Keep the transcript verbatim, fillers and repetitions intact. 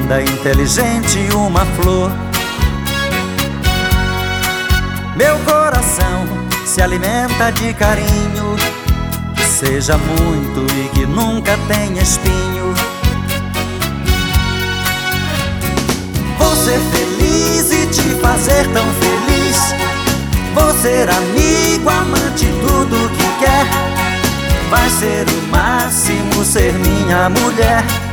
linda, inteligente, uma flor. Meu coração se alimenta de carinho, que seja muito e que nunca tenha espinho. Vou ser feliz e te fazer tão feliz. Vou ser amigo, amante, tudo que quer. Vai ser o máximo ser minha mulher.